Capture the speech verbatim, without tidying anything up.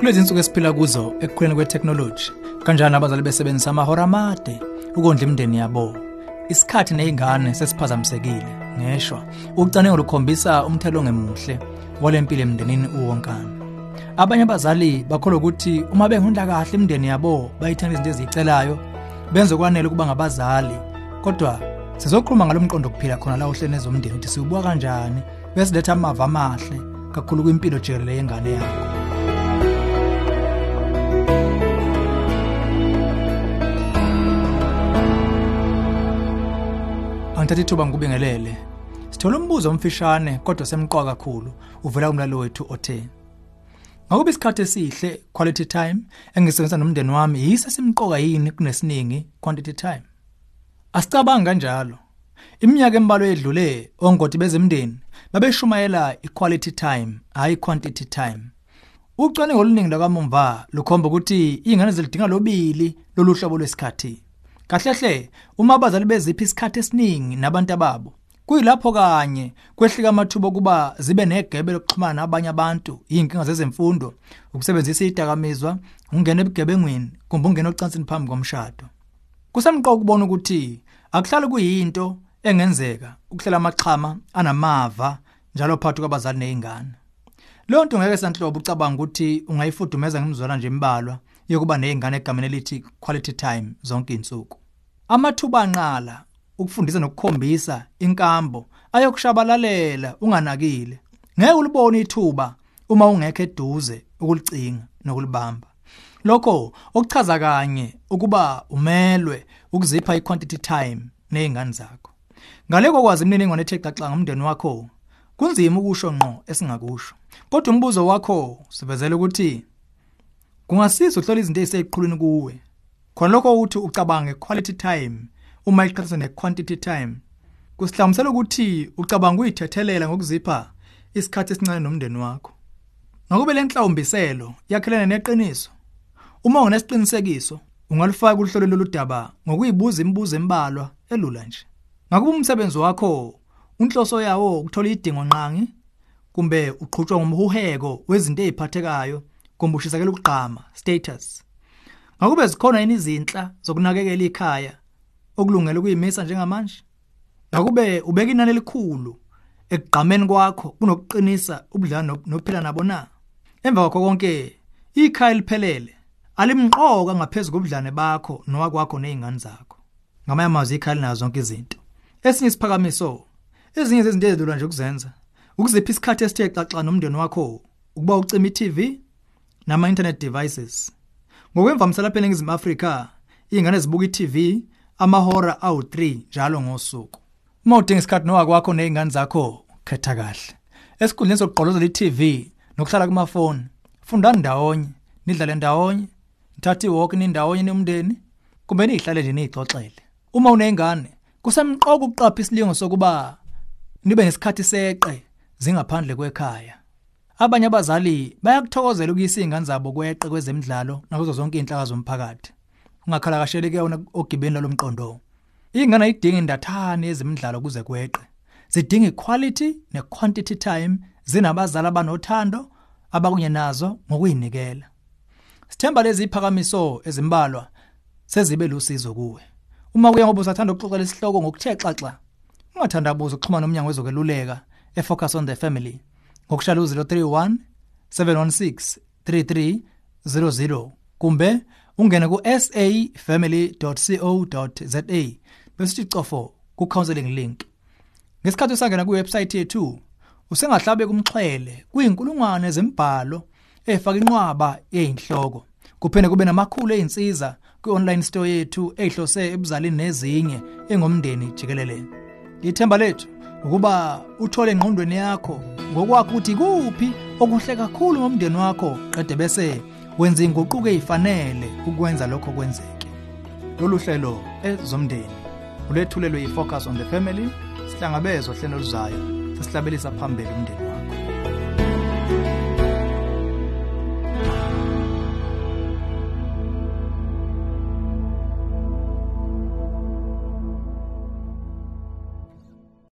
Kulezi insuku esiphila kuzo ekukhuleni kwe-technology, kanjani abazali besebenzisa amahora amade ukondla imindeni yabo. Isikhathi nezingane sesiphazamisekile, ngeshwa ucwaningo lukhombisa umthelo ongemuhle walempilo emndenini uwonkana. Abanye abazali bakholwa ukuthi uma bengondla kahle imindeni yabo bayithanda izinto ezicelayo, benze kwanele ukuba ngabazali. Kodwa sizokhuluma ngalomqondo okuphila khona la ohlene zomndeni ukuthi siubuka kanjani bese letha amava amahle kakhulu kwimpilo jikelele yengane yakho. Angithatha ithuba ngikubingelele. Sithola umbuzo omfishane kodwa semqoka kakhulu uvela kumlalo wethu othe. Ngakuba isikhathi esihle, quality time, engisebenza nomndeni wami yisa simqoka yini kunesiningi, quantity time? Asicabanga kanjalo. Iminyaka embalwa edlule ongoti bezemndeni babeshumayela i-quality time, hayi quantity time. Ucwaningo oluningi lakamuva lukhomba ukuthi izingane zilidinga lobili lolu hlobo lwesikhathi. Kahlehle uma abazali beziphi isikhathi esiningi nabantu ababo, kuyilapho kanye kwehlika amathuba kuba zibe negebe lokuxhumana nabanye abantu, inkinga zezemfundo, ukusebenzisa idakamizwa, ungena ebugebengwini, kumbe ungena ocansini phambi komshado. Kusemqoka ukubona ukuthi akuhlala kuyinto engenzeka ukuhlela amaxhama anamava njalo phakathi kwabazali nezingane. Lo nto ngeke sanhlobo ucabanga ukuthi ungayifudumeza ngemizwala nje imbalwa yokuba nezingane egameni elithi quality time zonke insuku. Amathuba anqala ukufundisa nokukhombisa inkambo ayokushabalalela unganakile. Ngeke ulibone ithuba uma ungekho eduze ukulicinga nokulibamba. Lokho okuchaza kanye ukuba umelwe ukuzipha i-quantity time nezingane zakho. Ngaleko kwazi imininingwane ethe xaxa ngomndeni wakho, kunzima ukusho ngqo esingakusho. Kodwa umbuzo wakho sivezela ukuthi kungasiza uhlola izinto eziseqhulwini kuwe. Khona lokho uthi ucabange quality time uma iqhathaniswa ne-quantity time. Kusihlamisela ukuthi ucabanga uyithethelela ngokuzipha isikhathi esincane nomndeni wakho. Ngakube le nhlawumbiselo yakhelene neqiniso. Uma unesiqinisekiso, ungalifaka kuhlolo loludaba ngokuyibuza imibuzo embalwa elula nje. Ngakuba umsebenzi wakho unhloso yawo ukuthola idingo nqangi, kumbe uqhutshwa ngomhuheko wezinto eziphathekayo, kumbe ushisakela ukugqama, status. Ngakube zikhona yini izinhla zokunakekela ikhaya okulungele ukuyimisa njengamanje? Ngakube ubeka inani elikhulu ekugqameni kwakho kunokuqinisa ubudlelwano nokuphila nabo na? Emva kwakho konke, ikhaya liphelele alimqoka ngaphezulu kobudlane bakho nowakwakho nezingane zakho. Ngamanye amazwi ikhaya linazo zonke izinto. Esinye isiphakamiso, ezinye zezinto ezidlula nje ukuzenza, ukuzipha isikhathi esithe xaxa nomndeni wakho, ukuba ucima i-T V nama internet devices. Ngokwemvamisa lapha eNingizimu Afrika, izingane zibuka i-T V amahora awu three njalo ngosuku. Uma udinga isikhathi nowakwakho nezingane zakho, khetha kahle. Esikhundleni sokuqolozela i-T V nokuhlala kumafoni, fundani ndawonye, nidlale ndawonye, nithathe iwalk nindawonye nomndeni, kumbe nihlale nje nixoxele. Uma unezingane, kusemqoka ukuqapha isilingo sokuba nibe nesikhathi seqe zingaphandle kwekhaya. Abanye abazali bayakuthokozela ukuyisa izingane zabo kweqe kwezemidlalo nakuzo zonke inhlaka zomphakathi. Ungakhala kasheleke yona ogibeni lomqondo. Izingane ayidingi indathane yezemidlalo kuze kweqe. Zidinga quality ne quantity time zinabazali abanothando abakunye nazo ngokuyinikela. Sithemba lezi iphakamiso ezimbalwa sezibe lusizo kuwe. Uma kuya ngoba usathanda ukuxoxela isihloko ngokuthe xaxa, ungathandabuza ukuxhumana nomnyango wezokweluleka e-Focus on the Family ngokushala u zero three one seven one six three three zero zero kumbe ungene ku s a family dot co dot za bese ucofo ku counseling link. Ngesikhathi usangena ku website yethu, usengahlabe kumxhwele kuyinkulungwane zembhalo efaka inqwaba yeinhloko. Kuphinde kube namakhulu einsiza ku-online store yethu ehlose ebuzalini nezinye engomndeni jikelele. Ithemba lethu ukuba uthole engqondweni yakho ngokwakho ukuthi kuphi okuhle kakhulu ngomndeni wakho, qede bese wenza inguquko ezifanele ukwenza lokho kwenzeke. Lolu hlelo ezomndeni ulethulelwe yi-Focus on the Family, sihlangabezwe hlelo luzayo sesihlabelisa phambili umndeni.